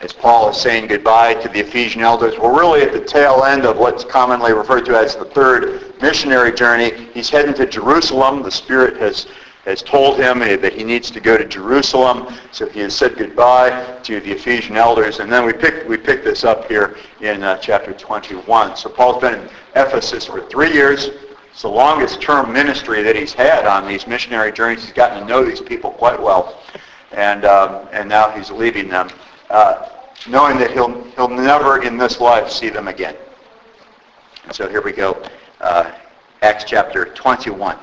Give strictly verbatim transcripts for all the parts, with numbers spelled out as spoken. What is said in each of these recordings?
as Paul is saying goodbye to the Ephesian elders. We're really at the tail end of what's commonly referred to as the third missionary journey. He's heading to Jerusalem. The Spirit has, has told him that he needs to go to Jerusalem. So he has said goodbye to the Ephesian elders. And then we pick, we pick this up here in uh, chapter twenty-one. So Paul's been in Ephesus for three years. It's the longest term ministry that he's had on these missionary journeys. He's gotten to know these people quite well. And, um, and now he's leaving them. Uh, knowing that he'll he'll never in this life see them again. And so here we go, uh, Acts chapter twenty-one.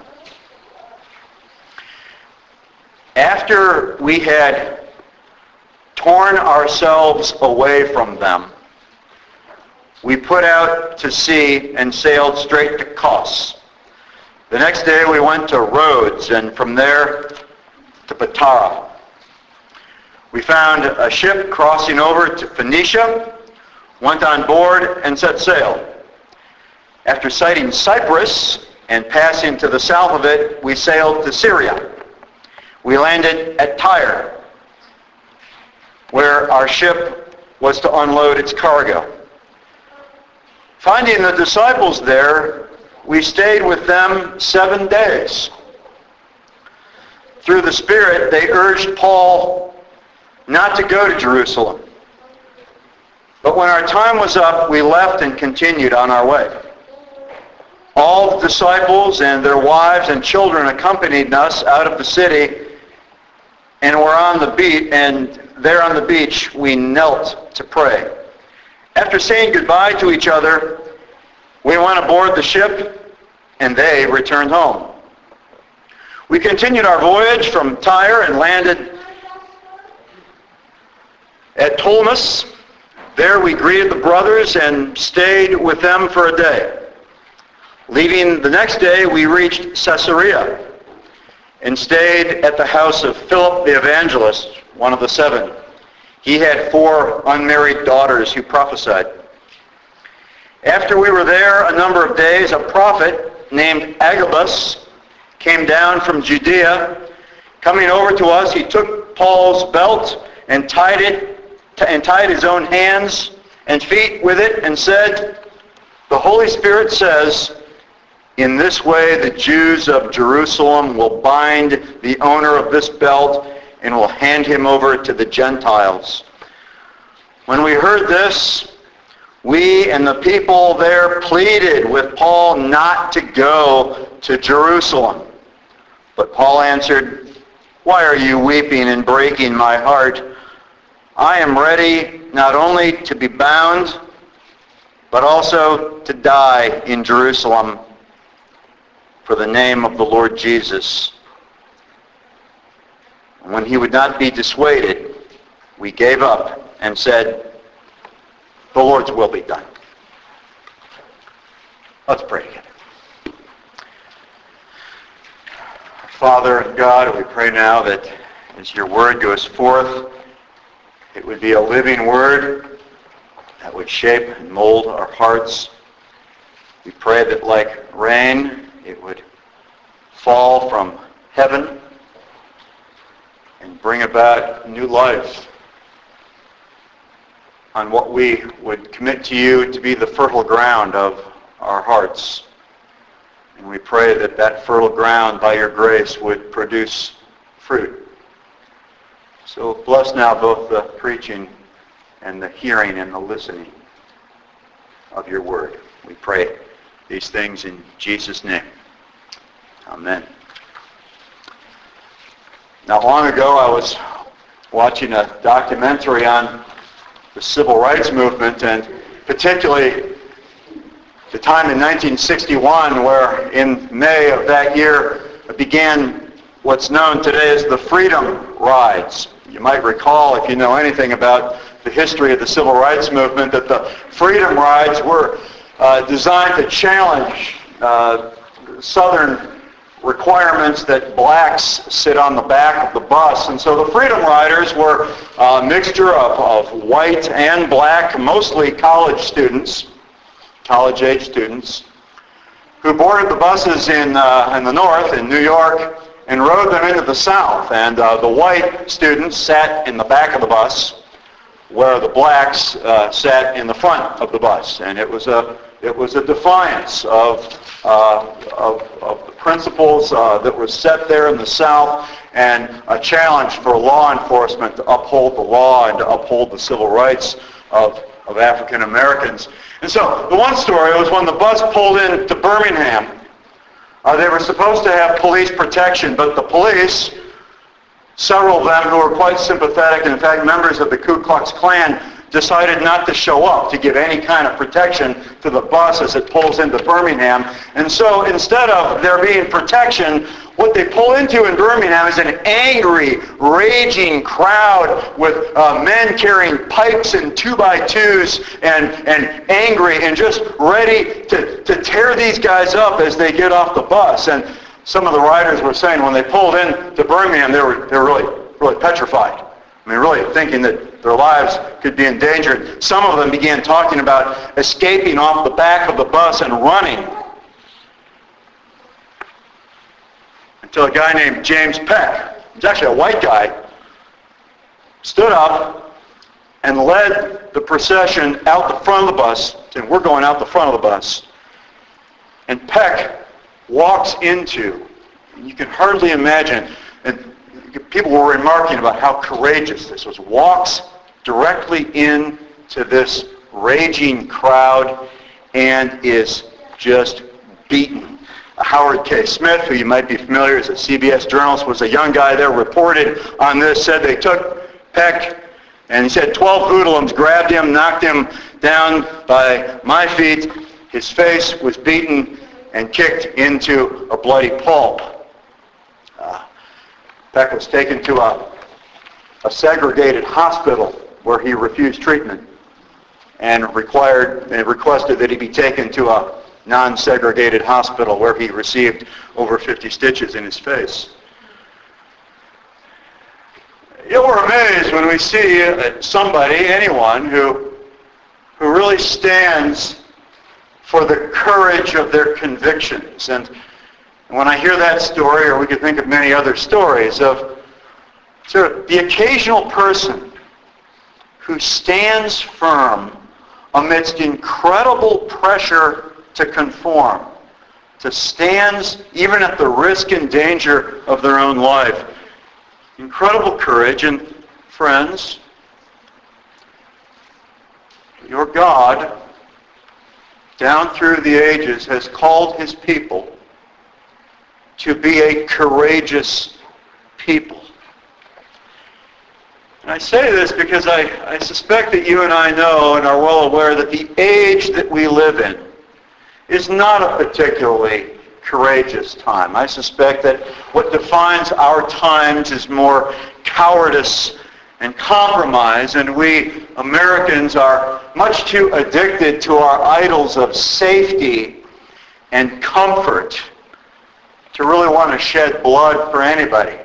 After we had torn ourselves away from them, we put out to sea and sailed straight to Kos. The next day we went to Rhodes, and from there to Patara. We found a ship crossing over to Phoenicia, went on board, and set sail. After sighting Cyprus and passing to the south of it, we sailed to Syria. We landed at Tyre, where our ship was to unload its cargo. Finding the disciples there, we stayed with them seven days. Through the Spirit, they urged Paul not to go to Jerusalem. But when our time was up, we left and continued on our way. All the disciples and their wives and children accompanied us out of the city, and were on the beach, and there on the beach we knelt to pray. After saying goodbye to each other, we went aboard the ship, and they returned home. We continued our voyage from Tyre and landed at Ptolemais. There we greeted the brothers and stayed with them for a day. Leaving the next day, we reached Caesarea and stayed at the house of Philip the evangelist, one of the seven. He had four unmarried daughters who prophesied. After we were there a number of days, a prophet named Agabus came down from Judea. Coming over to us, he took Paul's belt and tied it and tied his own hands and feet with it and said, "The Holy Spirit says, in this way the Jews of Jerusalem will bind the owner of this belt and will hand him over to the Gentiles." When we heard this, we and the people there pleaded with Paul not to go to Jerusalem. But Paul answered, "Why are you weeping and breaking my heart? I am ready not only to be bound, but also to die in Jerusalem for the name of the Lord Jesus." When he would not be dissuaded, we gave up and said, "The Lord's will be done." Let's pray together. Father God, we pray now that as your word goes forth, it would be a living word that would shape and mold our hearts. We pray that like rain, it would fall from heaven and bring about new life on what we would commit to you to be the fertile ground of our hearts. And we pray that that fertile ground, by your grace, would produce fruit. So bless now both the preaching and the hearing and the listening of your word. We pray these things in Jesus' name. Amen. Not long ago, I was watching a documentary on the civil rights movement, and particularly the time in nineteen sixty-one, where in May of that year began what's known today as the Freedom Rides. You might recall, if you know anything about the history of the civil rights movement, that the Freedom Rides were uh, designed to challenge uh, Southern requirements that blacks sit on the back of the bus. And so the Freedom Riders were a mixture of, of white and black, mostly college students, college-age students, who boarded the buses in, uh, in the north, in New York, and rode them into the south. And uh, the white students sat in the back of the bus, where the blacks uh, sat in the front of the bus. And it was a, it was a defiance of, uh, of, of the principles uh, that were set there in the South, and a challenge for law enforcement to uphold the law and to uphold the civil rights of, of African Americans. And so the one story was when the bus pulled into Birmingham, uh, they were supposed to have police protection, but the police, several of them who were quite sympathetic, and in fact members of the Ku Klux Klan, decided not to show up to give any kind of protection to the bus as it pulls into Birmingham. And so instead of there being protection, what they pull into in Birmingham is an angry, raging crowd with uh, men carrying pipes and two-by-twos and, and angry and just ready to, to tear these guys up as they get off the bus. And some of the riders were saying when they pulled into Birmingham, they were, they were really, really petrified. I mean, really thinking that their lives could be endangered. Some of them began talking about escaping off the back of the bus and running. Until a guy named James Peck, he's actually a white guy, stood up and led the procession out the front of the bus, and we're going out the front of the bus. And Peck walks into, you can hardly imagine, and people were remarking about how courageous this was, walks directly into this raging crowd and is just beaten. Howard K. Smith, who you might be familiar as a C B S journalist, was a young guy there, reported on this, said they took Peck, and he said twelve hoodlums grabbed him, knocked him down by my feet. His face was beaten and kicked into a bloody pulp. Uh, Peck was taken to a, a segregated hospital where he refused treatment and required and requested that he be taken to a non-segregated hospital where he received over fifty stitches in his face. You know, we're amazed when we see somebody, anyone, who, who really stands for the courage of their convictions. And when I hear that story, or we could think of many other stories of sort of the occasional person who stands firm amidst incredible pressure to conform, to stands even at the risk and danger of their own life. Incredible courage. And friends, your God, down through the ages, has called his people to be a courageous people. And I say this because I, I suspect that you and I know and are well aware that the age that we live in is not a particularly courageous time. I suspect that what defines our times is more cowardice and compromise, and we Americans are much too addicted to our idols of safety and comfort to really want to shed blood for anybody.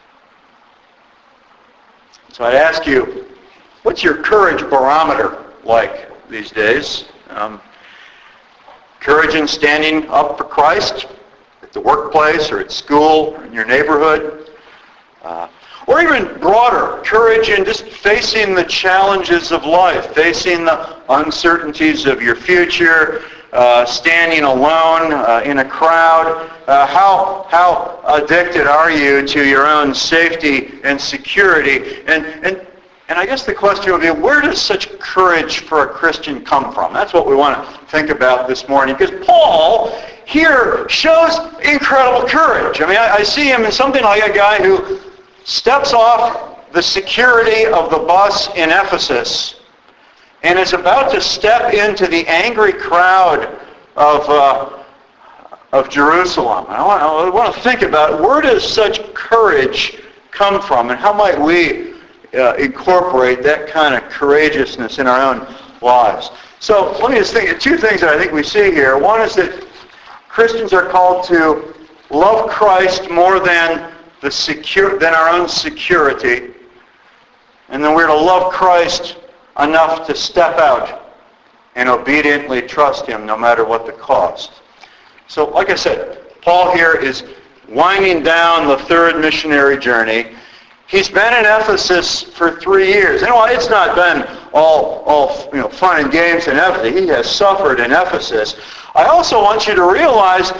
So I'd ask you, what's your courage barometer like these days? Um, courage in standing up for Christ at the workplace or at school or in your neighborhood? Uh, or even broader, courage in just facing the challenges of life, facing the uncertainties of your future, uh, standing alone uh, in a crowd. Uh, how, how addicted are you to your own safety and security? And, and, and I guess the question would be, where does such courage for a Christian come from? That's what we want to think about this morning, because Paul here shows incredible courage. I mean, I, I see him as something like a guy who steps off the security of the bus in Ephesus and is about to step into the angry crowd of, uh, of Jerusalem. I want, I want to think about, where does such courage come from, and how might we uh, incorporate that kind of courageousness in our own lives? So let me just think of two things that I think we see here. One is that Christians are called to love Christ more than the secure than our own security, and then we're to love Christ enough to step out and obediently trust him no matter what the cost. So like I said, Paul here is winding down the third missionary journey. He's been in Ephesus for three years. And while it's not been all, all you know, fun and games in Ephesus, he has suffered in Ephesus. I also want you to realize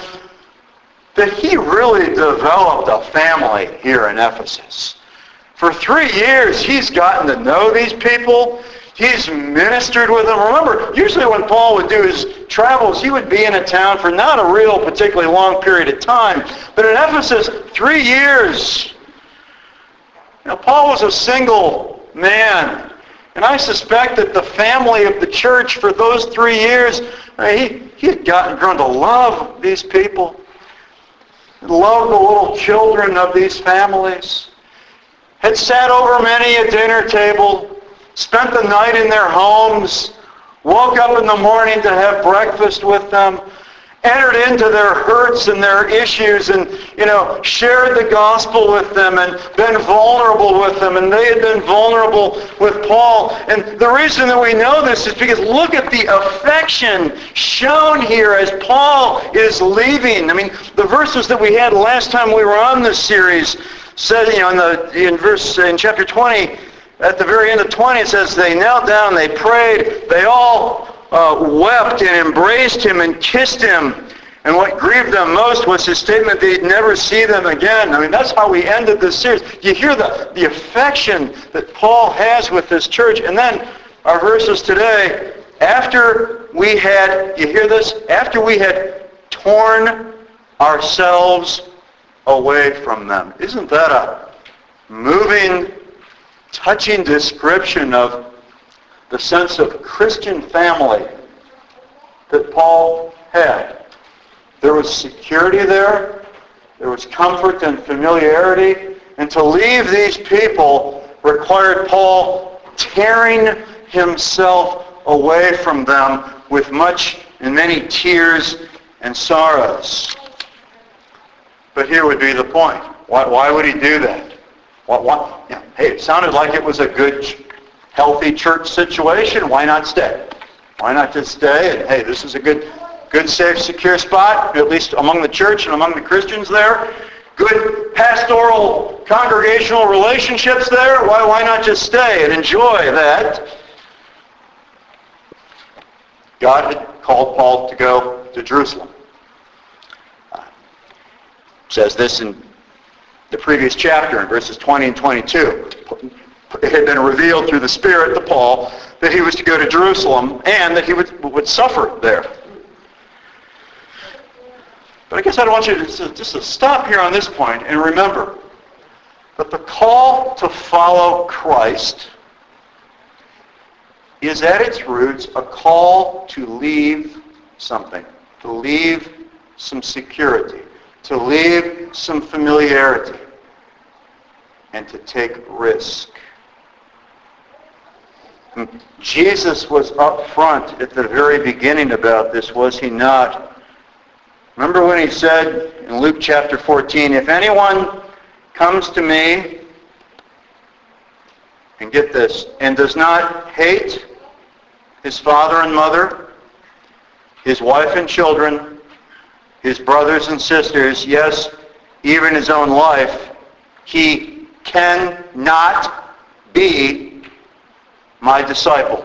that he really developed a family here in Ephesus. For three years, he's gotten to know these people. He's ministered with them. Remember, usually when Paul would do his travels, he would be in a town for not a real particularly long period of time. But in Ephesus, three years. Now, Paul was a single man. And I suspect that the family of the church for those three years, I mean, he, he had gotten, grown to love these people. Love the little children of these families. Had sat over many a dinner table. Spent the night in their homes. Woke up in the morning to have breakfast with them. Entered into their hurts and their issues and, you know, shared the gospel with them and been vulnerable with them. And they had been vulnerable with Paul. And the reason that we know this is because look at the affection shown here as Paul is leaving. I mean, the verses that we had last time we were on this series said, you know, in, the, in verse, in chapter twenty, at the very end of twenty, it says, they knelt down, they prayed, they all Uh, wept and embraced him and kissed him. And what grieved them most was his statement they'd never see them again. I mean, that's how we ended this series. You hear the, the affection that Paul has with this church. And then our verses today, after we had, you hear this? After we had torn ourselves away from them. Isn't that a moving, touching description of the sense of Christian family that Paul had? There was security there. There was comfort and familiarity. And to leave these people required Paul tearing himself away from them with much and many tears and sorrows. But here would be the point. Why, why would he do that? What, what, you know, hey, it sounded like it was a good, healthy church situation. Why not stay? Why not just stay? And hey, this is a good, good, safe, secure spot, at least among the church and among the Christians there. Good pastoral, congregational relationships there. Why, why not just stay and enjoy that? God had called Paul to go to Jerusalem. Uh, says this in the previous chapter in verses twenty and twenty-two. It had been revealed through the Spirit to Paul that he was to go to Jerusalem and that he would, would suffer there. But I guess I want you to just, just to stop here on this point and remember that the call to follow Christ is at its roots a call to leave something, to leave some security, to leave some familiarity, and to take risk. Jesus was up front at the very beginning about this, was he not? Remember when he said in Luke chapter fourteen, if anyone comes to me, and get this, and does not hate his father and mother, his wife and children, his brothers and sisters, yes, even his own life, he cannot be my disciple.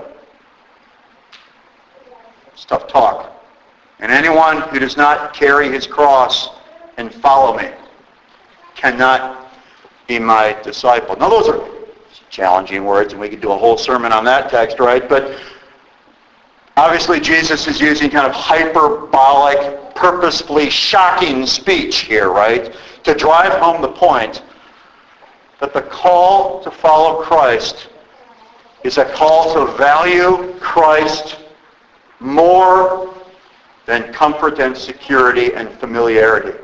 It's tough talk. And anyone who does not carry his cross and follow me cannot be my disciple. Now those are challenging words, and we could do a whole sermon on that text, right? But obviously Jesus is using kind of hyperbolic, purposefully shocking speech here, right? To drive home the point that the call to follow Christ is a call to value Christ more than comfort and security and familiarity.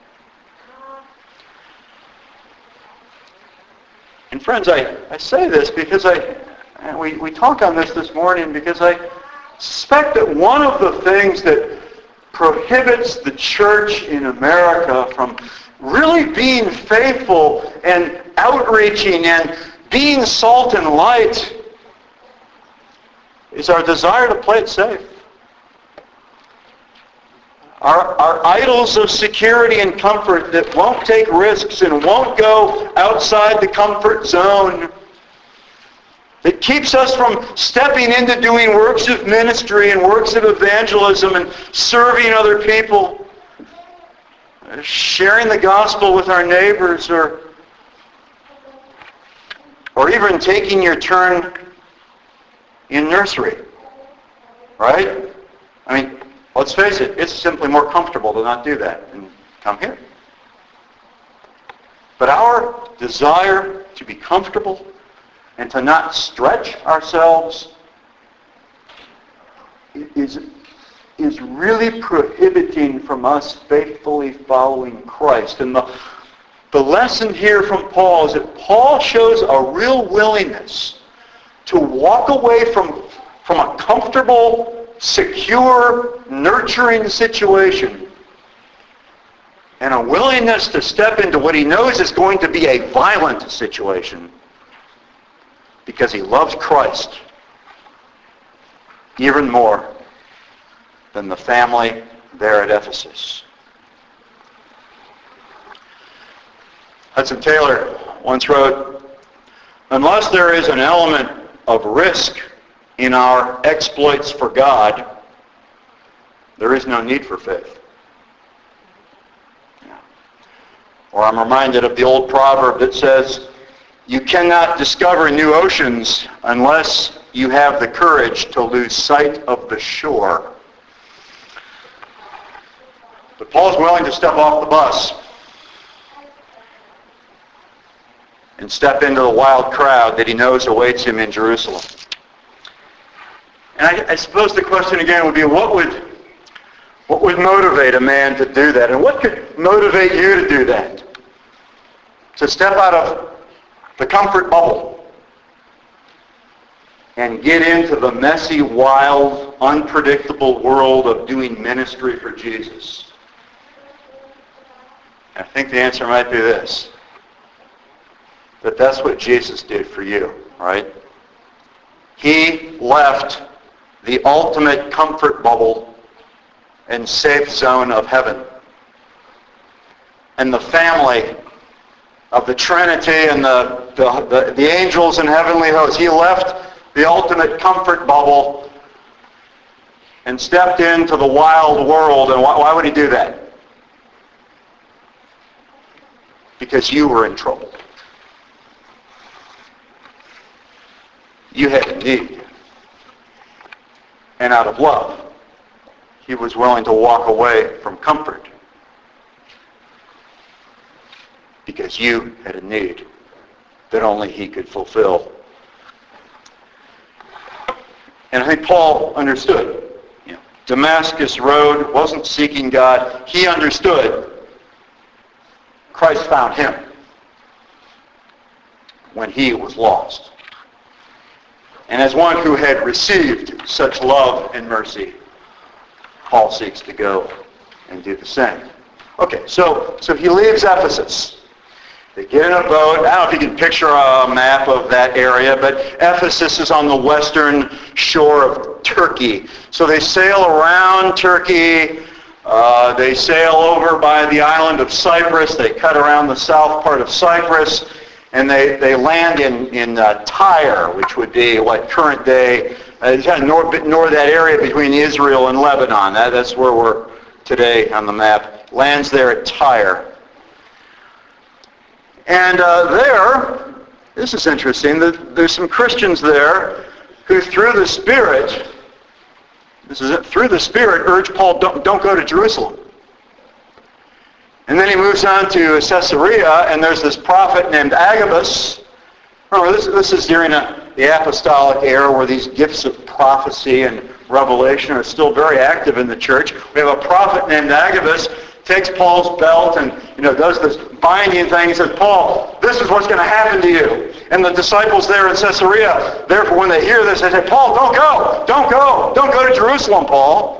And friends, I, I say this because I, and we, we talk on this this morning because I suspect that one of the things that prohibits the church in America from really being faithful and outreaching and being salt and light is our desire to play it safe. Our, our idols of security and comfort that won't take risks and won't go outside the comfort zone. That keeps us from stepping into doing works of ministry and works of evangelism and serving other people. Sharing the gospel with our neighbors, or, or even taking your turn in nursery. Right? I mean, let's face it, it's simply more comfortable to not do that and come here. But our desire to be comfortable and to not stretch ourselves is, is really prohibiting from us faithfully following Christ. And the, the lesson here from Paul is that Paul shows a real willingness to walk away from, from a comfortable, secure, nurturing situation and a willingness to step into what he knows is going to be a violent situation because he loves Christ even more than the family there at Ephesus. Hudson Taylor once wrote, "Unless there is an element of risk in our exploits for God, there is no need for faith." Or I'm reminded of the old proverb that says, "You cannot discover new oceans unless you have the courage to lose sight of the shore." But Paul's willing to step off the bus and step into the wild crowd that he knows awaits him in Jerusalem. And I, I suppose the question again would be, what would, what would motivate a man to do that? And what could motivate you to do that? To step out of the comfort bubble and get into the messy, wild, unpredictable world of doing ministry for Jesus? I think the answer might be this, that that's what Jesus did for you, right? He left the ultimate comfort bubble and safe zone of heaven and the family of the Trinity and the, the, the, the angels and heavenly hosts. He left the ultimate comfort bubble and stepped into the wild world. And why, why would he do that? Because you were in trouble. You had a need. And out of love, he was willing to walk away from comfort because you had a need that only he could fulfill. And I think Paul understood. You know, Damascus Road wasn't seeking God. He understood. Christ found him when he was lost. And as one who had received such love and mercy, Paul seeks to go and do the same. Okay, so, so he leaves Ephesus. They get in a boat. I don't know if you can picture a map of that area, but Ephesus is on the western shore of Turkey. So they sail around Turkey. Uh, they sail over by the island of Cyprus. They cut around the south part of Cyprus. And they, they land in, in uh, Tyre, which would be what current day, uh, kind of north, north that area between Israel and Lebanon. That, that's where we're today on the map. Lands there at Tyre. And uh, there, this is interesting, there's some Christians there who through the Spirit, this is it, through the Spirit urge Paul, don't, don't go to Jerusalem. And then he moves on to Caesarea, and there's this prophet named Agabus. Remember, this, this is during a, the apostolic era where these gifts of prophecy and revelation are still very active in the church. We have a prophet named Agabus, takes Paul's belt and you know does this binding thing. He says, Paul, this is what's going to happen to you. And the disciples there in Caesarea, therefore when they hear this, they say, Paul, don't go, don't go, don't go to Jerusalem, Paul.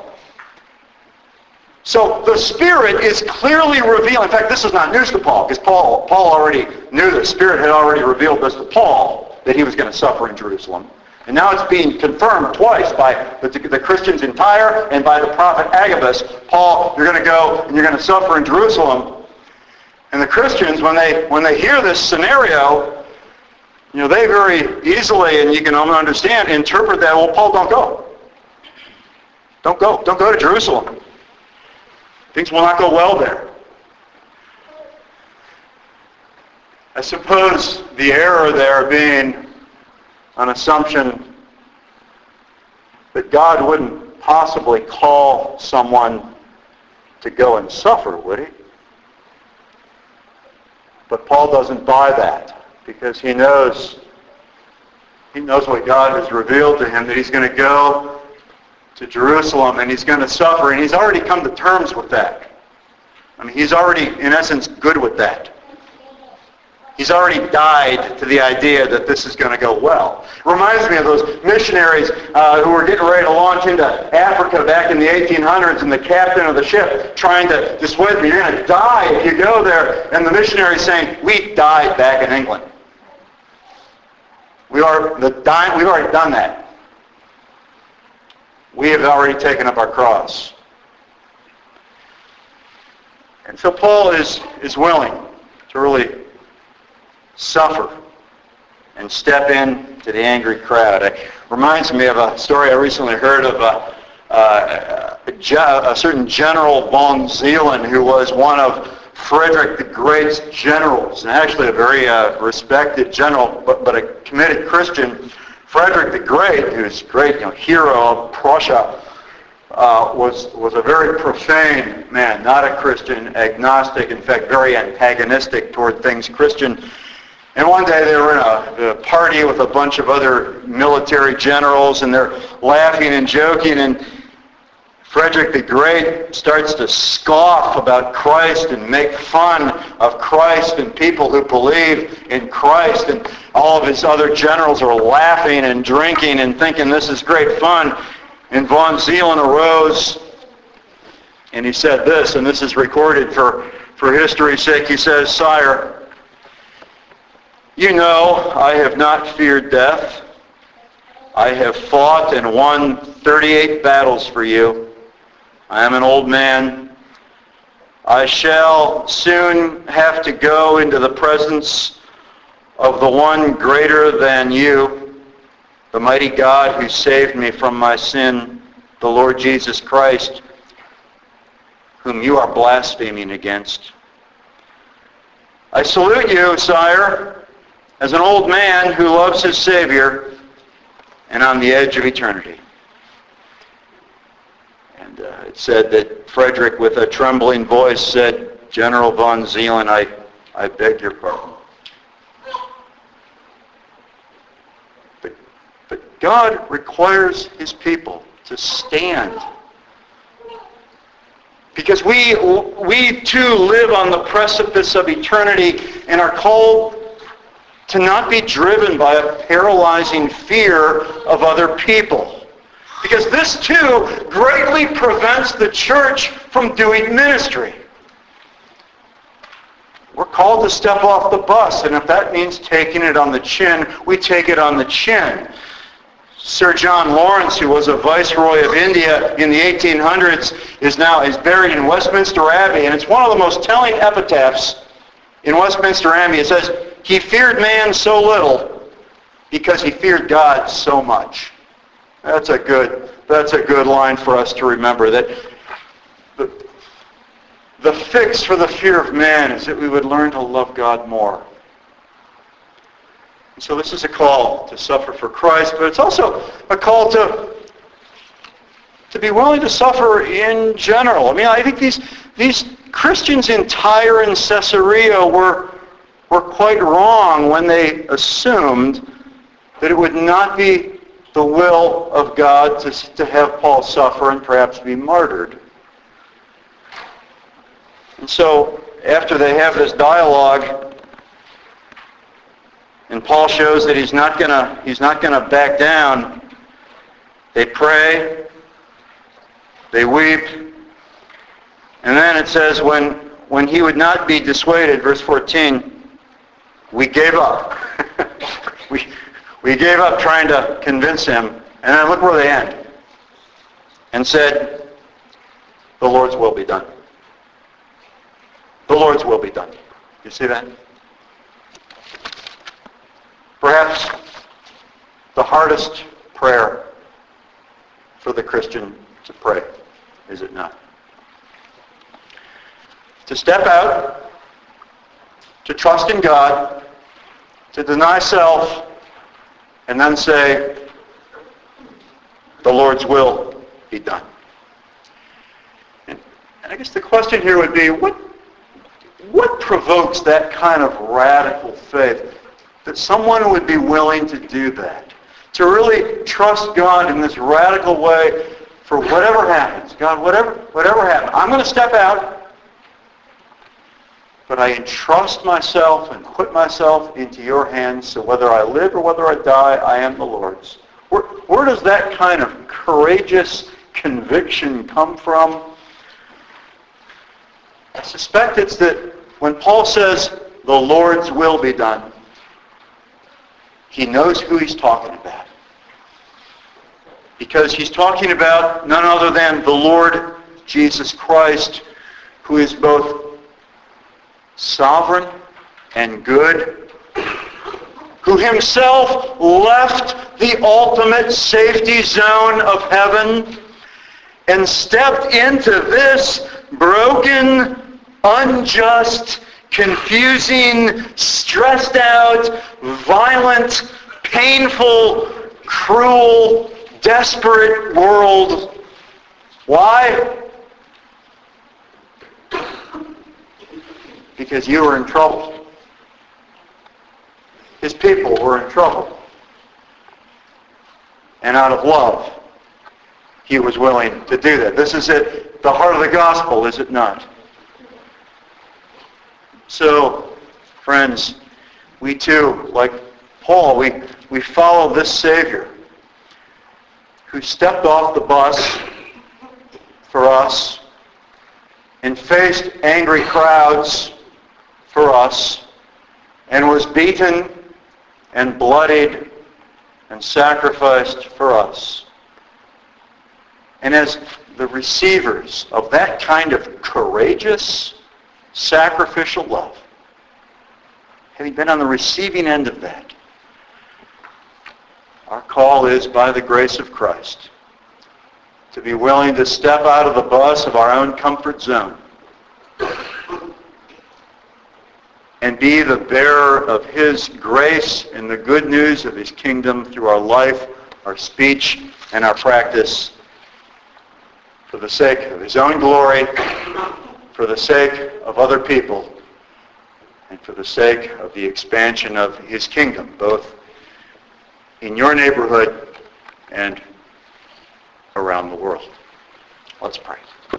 So the Spirit is clearly revealing. In fact, this is not news to Paul, because Paul, Paul already knew the Spirit had already revealed this to Paul, that he was going to suffer in Jerusalem. And now it's being confirmed twice by the, the Christians in Tyre and by the prophet Agabus. Paul, you're going to go and you're going to suffer in Jerusalem. And the Christians, when they when they hear this scenario, you know, they very easily, and you can understand, interpret that, well, Paul, don't go. Don't go. Don't go to Jerusalem. Things will not go well there. I suppose the error there being an assumption that God wouldn't possibly call someone to go and suffer, would he? But Paul doesn't buy that because he knows he knows what God has revealed to him, that he's going to go to Jerusalem and he's going to suffer, and he's already come to terms with that. I mean, he's already, in essence, good with that. He's already died to the idea that this is going to go well. It reminds me of those missionaries uh, who were getting ready to launch into Africa back in the eighteen hundreds, and the captain of the ship trying to dissuade them, you're going to die if you go there. And the missionary saying, we died back in England. We are the dying, we've already done that. We have already taken up our cross. And so Paul is, is willing to really suffer and step in to the angry crowd. It reminds me of a story I recently heard of a, uh, a, a certain General von Zeeland, who was one of Frederick the Great's generals, and actually a very uh, respected general, but, but a committed Christian. Frederick the Great, who's a great you know, hero of Prussia, uh, was, was a very profane man, not a Christian, agnostic, in fact very antagonistic toward things Christian. And one day they were in a, a party with a bunch of other military generals, and they're laughing and joking, and Frederick the Great starts to scoff about Christ and make fun of Christ and people who believe in Christ, and all of his other generals are laughing and drinking and thinking this is great fun. And von Zeeland arose and he said this, and this is recorded for, for history's sake. He says, "Sire, you know I have not feared death. I have fought and won thirty-eight battles for you. I am an old man. I shall soon have to go into the presence of the one greater than you, the mighty God who saved me from my sin, the Lord Jesus Christ, whom you are blaspheming against. I salute you, sire, as an old man who loves his Savior and on the edge of eternity." And uh, it said that Frederick, with a trembling voice, said, "General von Zeeland, I, I beg your pardon." But, but God requires his people to stand. Because we, we too live on the precipice of eternity and are called to not be driven by a paralyzing fear of other people. Because this too greatly prevents the church from doing ministry. We're called to step off the bus, and if that means taking it on the chin, we take it on the chin. Sir John Lawrence, who was a viceroy of India in the eighteen hundreds, is now is buried in Westminster Abbey, and it's one of the most telling epitaphs in Westminster Abbey. It says, "He feared man so little because he feared God so much." That's a good, that's a good line for us to remember, that the, the fix for the fear of man is that we would learn to love God more. And so this is a call to suffer for Christ, but it's also a call to, to be willing to suffer in general. I mean, I think these, these Christians in Tyre and Caesarea were were quite wrong when they assumed that it would not be the will of God to, to have Paul suffer and perhaps be martyred. And so after they have this dialogue, and Paul shows that he's not gonna he's not gonna back down, they pray, they weep, and then it says when when he would not be dissuaded, verse fourteen, we gave up. we, We gave up trying to convince him, and then look where they end. And said, the Lord's will be done. The Lord's will be done. You see that? Perhaps the hardest prayer for the Christian to pray, is it not? To step out, to trust in God, to deny self, and then say, the Lord's will be done. And I guess the question here would be, what, what provokes that kind of radical faith? That someone would be willing to do that. To really trust God in this radical way for whatever happens. God, whatever, whatever happens, I'm going to step out, but I entrust myself and put myself into your hands, so whether I live or whether I die, I am the Lord's. Where, where does that kind of courageous conviction come from? I suspect it's that when Paul says, the Lord's will be done, he knows who he's talking about. Because he's talking about none other than the Lord Jesus Christ, who is both sovereign and good, who himself left the ultimate safety zone of heaven and stepped into this broken, unjust, confusing, stressed out, violent, painful, cruel, desperate world. Why? Because you were in trouble. His people were in trouble. And out of love, he was willing to do that. This is it, the heart of the gospel, is it not? So, friends, we too, like Paul, we, we follow this Savior who stepped off the bus for us and faced angry crowds for us and was beaten and bloodied and sacrificed for us. And as the receivers of that kind of courageous, sacrificial love, having been on the receiving end of that, our call is, by the grace of Christ, to be willing to step out of the bus of our own comfort zone and be the bearer of his grace and the good news of his kingdom through our life, our speech, and our practice, for the sake of his own glory, for the sake of other people, and for the sake of the expansion of his kingdom, both in your neighborhood and around the world. Let's pray.